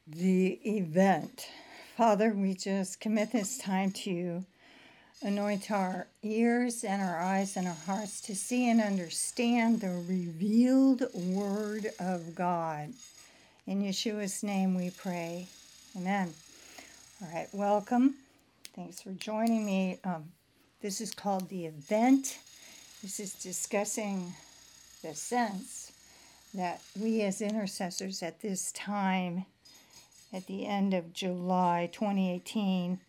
the event. Father, we just commit this time to you. Anoint our ears and our eyes and our hearts to see and understand the revealed word of God. In Yeshua's name we pray. Amen. All right, welcome. Thanks for joining me. This is called the event. This is discussing the sense that we as intercessors at this time, at the end of July 2018,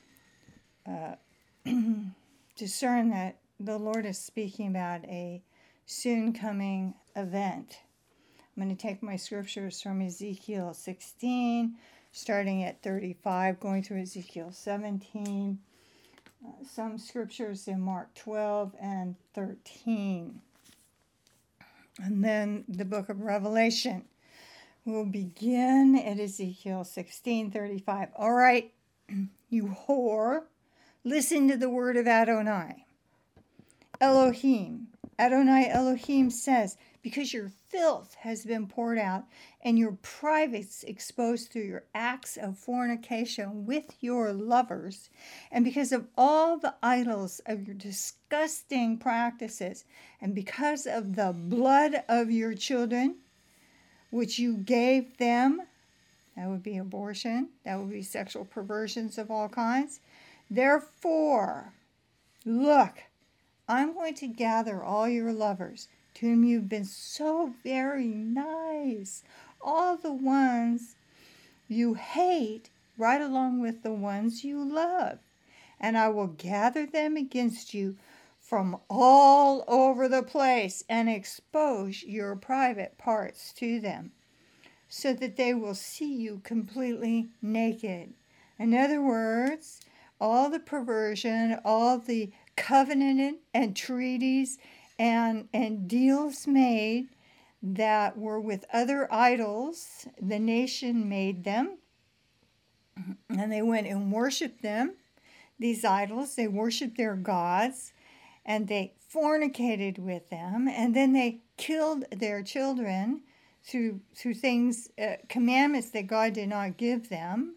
discern that the Lord is speaking about a soon coming event. I'm going to take my scriptures from Ezekiel 16, starting at 35, going through Ezekiel 17, some scriptures in Mark 12 and 13. And then the book of Revelation. We'll begin at Ezekiel 16:35. All right, you whore, listen to the word of Adonai. Elohim. Adonai Elohim says, because your filth has been poured out and your privates exposed through your acts of fornication with your lovers, and because of all the idols of your disgusting practices, and because of the blood of your children, which you gave them, that would be abortion, that would be sexual perversions of all kinds. Therefore, look, I'm going to gather all your lovers to whom you've been so very nice, all the ones you hate, right along with the ones you love. And I will gather them against you from all over the place and expose your private parts to them, so that they will see you completely naked. In other words, all the perversion, all the covenant and treaties and deals made that were with other idols, the nation made them, and they went and worshiped them, these idols. They worshiped their gods, and they fornicated with them, and then they killed their children through things, commandments that God did not give them.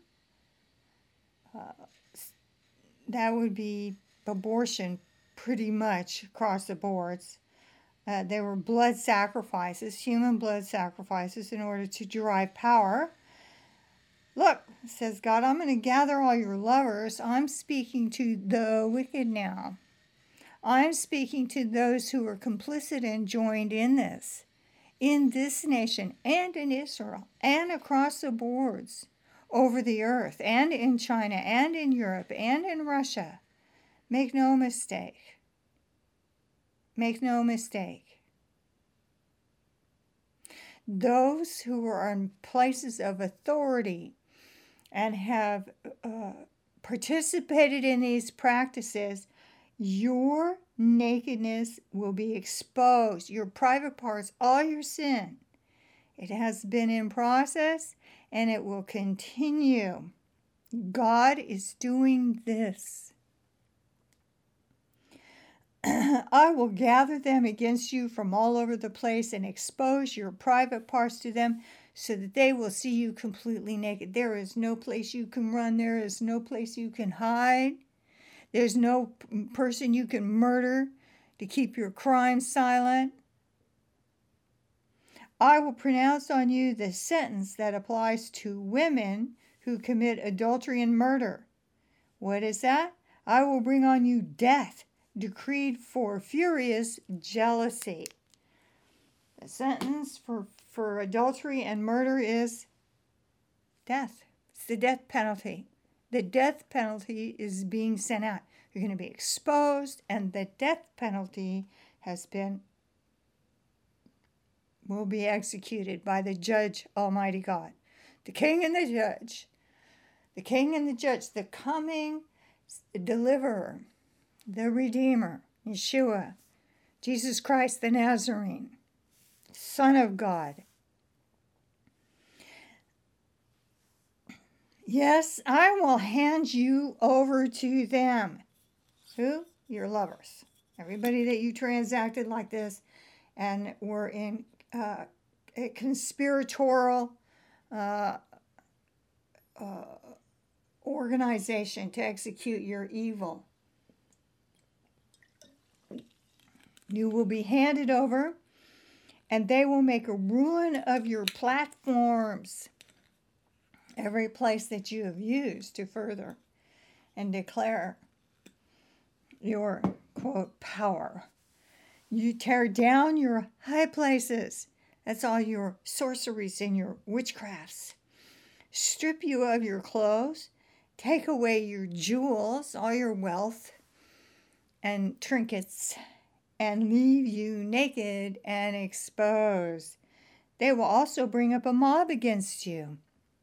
That would be abortion pretty much across the boards. There were blood sacrifices, human blood sacrifices, in order to derive power. Look, says God, I'm going to gather all your lovers. I'm speaking to the wicked now. I'm speaking to those who are complicit and joined in this nation and in Israel and across the boards over the earth and in China and in Europe and in Russia. Make no mistake. Make no mistake. Those who are in places of authority and have participated in these practices, your nakedness will be exposed, your private parts, all your sin. It has been in process and it will continue. God is doing this. I will gather them against you from all over the place and expose your private parts to them, so that they will see you completely naked. There is no place you can run. There is no place you can hide. There's no person you can murder to keep your crime silent. I will pronounce on you the sentence that applies to women who commit adultery and murder. What is that? I will bring on you death, decreed for furious jealousy. The sentence for adultery and murder is death. It's the death penalty. The death penalty is being sent out. You're going to be exposed, and the death penalty will be executed by the judge, Almighty God. The king and the judge. The king and the judge, the coming deliverer, the Redeemer, Yeshua, Jesus Christ the Nazarene, Son of God. Yes, I will hand you over to them. Who? Your lovers. Everybody that you transacted like this and were in a conspiratorial organization to execute your evil. You will be handed over, and they will make a ruin of your platforms, every place that you have used to further and declare your, quote, power. You tear down your high places. That's all your sorceries and your witchcrafts. Strip you of your clothes, take away your jewels, all your wealth and trinkets, and leave you naked and exposed. They will also bring up a mob against you,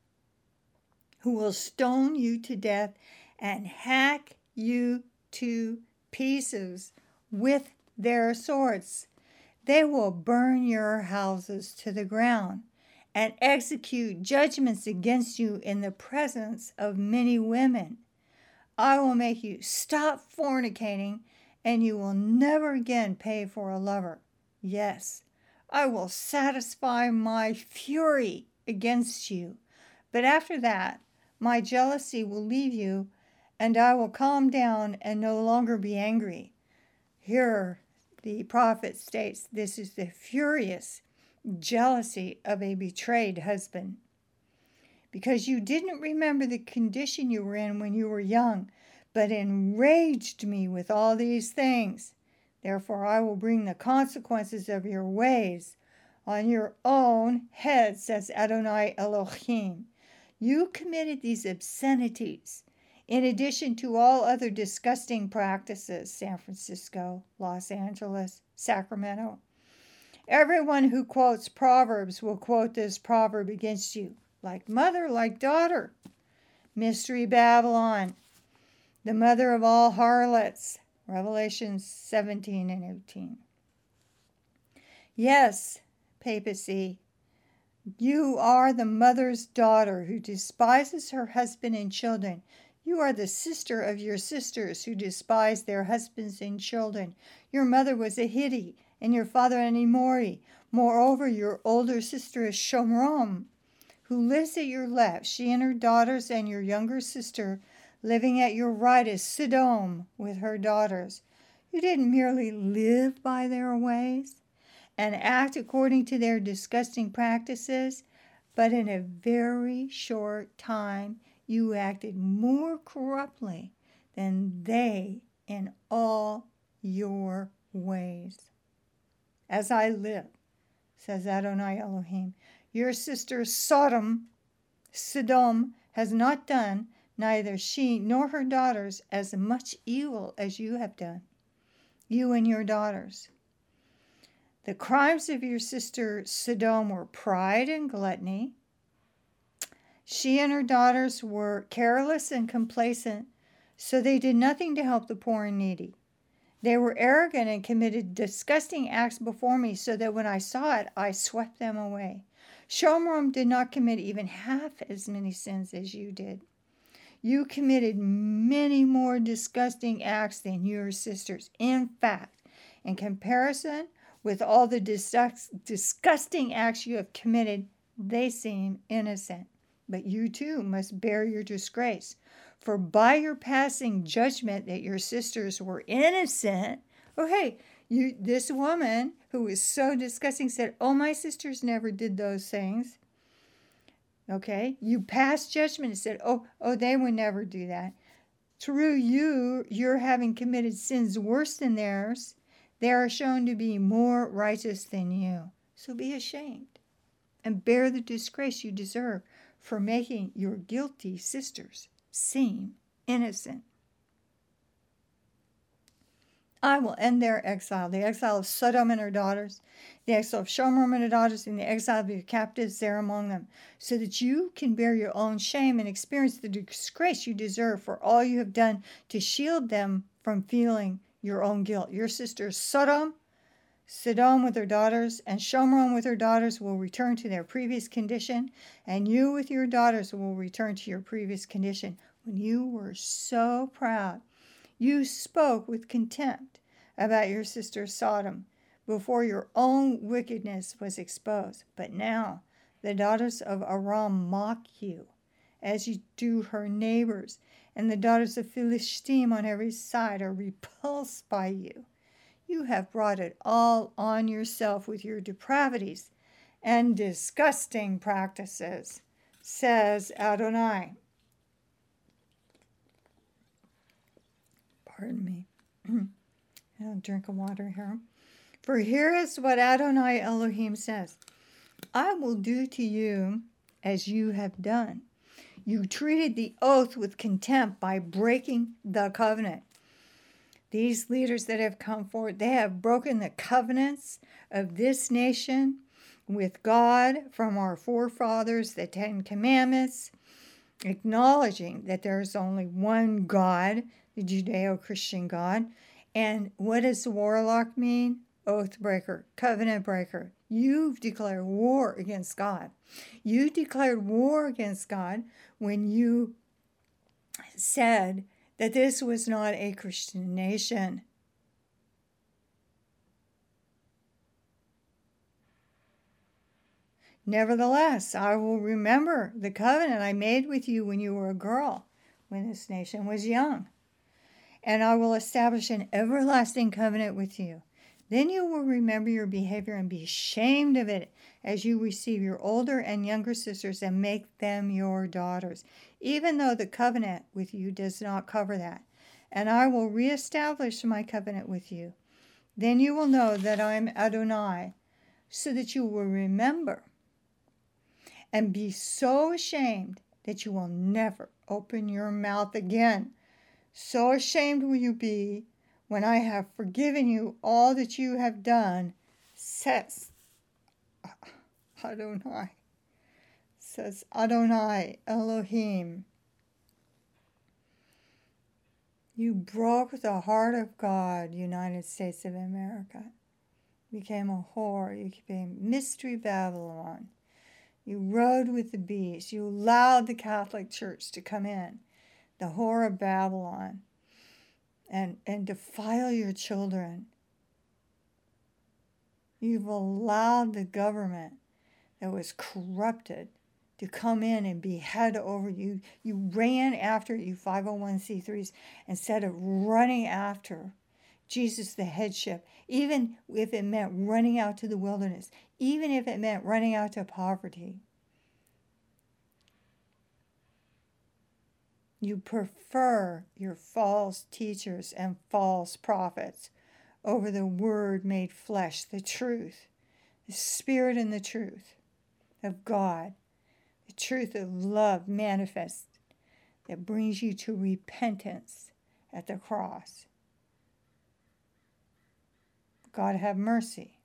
who will stone you to death and hack you to pieces with their swords. They will burn your houses to the ground and execute judgments against you in the presence of many women. I will make you stop fornicating, and you will never again pay for a lover. Yes, I will satisfy my fury against you, but after that, my jealousy will leave you, and I will calm down and no longer be angry. Here, the prophet states this is the furious jealousy of a betrayed husband. Because you didn't remember the condition you were in when you were young, but enraged me with all these things. Therefore I will bring the consequences of your ways on your own head, says Adonai Elohim. You committed these obscenities, in addition to all other disgusting practices, San Francisco, Los Angeles, Sacramento. Everyone who quotes Proverbs will quote this proverb against you. Like mother, like daughter. Mystery Babylon, the mother of all harlots. Revelation 17 and 18. Yes, papacy, you are the mother's daughter who despises her husband and children. You are the sister of your sisters who despise their husbands and children. Your mother was a Hittite, and your father an Amori. Moreover, your older sister is Shomrom, who lives at your left, she and her daughters, and your younger sister, living at your right, is Sodom with her daughters. You didn't merely live by their ways and act according to their disgusting practices, but in a very short time you acted more corruptly than they in all your ways. As I live, says Adonai Elohim, your sister Sodom has not done, neither she nor her daughters, as much evil as you have done, you and your daughters. The crimes of your sister Sodom were pride and gluttony. She and her daughters were careless and complacent, so they did nothing to help the poor and needy. They were arrogant and committed disgusting acts before me, so that when I saw it, I swept them away. Shomrom did not commit even half as many sins as you did. You committed many more disgusting acts than your sisters. In fact, in comparison with all the disgusting acts you have committed, they seem innocent. But you too must bear your disgrace. For by your passing judgment that your sisters were innocent, this woman who was so disgusting said, oh, my sisters never did those things. Okay, you passed judgment and said, oh, they would never do that. Through you're having committed sins worse than theirs. They are shown to be more righteous than you. So be ashamed and bear the disgrace you deserve for making your guilty sisters seem innocent. I will end their exile, the exile of Sodom and her daughters, the exile of Shomrom and her daughters, and the exile of your captives there among them, so that you can bear your own shame and experience the disgrace you deserve for all you have done to shield them from feeling your own guilt. Your sisters Sodom with her daughters, and Shomrom with her daughters will return to their previous condition, and you with your daughters will return to your previous condition. When you were so proud, you spoke with contempt about your sister Sodom before your own wickedness was exposed. But now the daughters of Aram mock you as you do her neighbors, and the daughters of Philistine on every side are repulsed by you. You have brought it all on yourself with your depravities and disgusting practices, says Adonai. Pardon me. I'll drink of water here. For here is what Adonai Elohim says. I will do to you as you have done. You treated the oath with contempt by breaking the covenant. These leaders that have come forward, they have broken the covenants of this nation with God from our forefathers, the Ten Commandments, acknowledging that there is only one God, the Judeo-Christian God. And what does the warlock mean? Oath breaker, covenant breaker. You've declared war against God. You declared war against God when you said that this was not a Christian nation. Nevertheless, I will remember the covenant I made with you when you were a girl, when this nation was young. And I will establish an everlasting covenant with you. Then you will remember your behavior and be ashamed of it as you receive your older and younger sisters and make them your daughters, even though the covenant with you does not cover that. And I will reestablish my covenant with you. Then you will know that I am Adonai, so that you will remember and be so ashamed that you will never open your mouth again. So ashamed will you be when I have forgiven you all that you have done, says Adonai. Says Adonai Elohim. You broke the heart of God, United States of America. You became a whore. You became Mystery Babylon. You rode with the beast. You allowed the Catholic Church to come in, the whore of Babylon, and defile your children. You've allowed the government that was corrupted to come in and be head over you. You ran after you 501c3s instead of running after Jesus, the headship, even if it meant running out to the wilderness, even if it meant running out to poverty. You prefer your false teachers and false prophets over the Word made flesh, the truth, the Spirit and the truth of God, the truth of love manifest that brings you to repentance at the cross. God have mercy.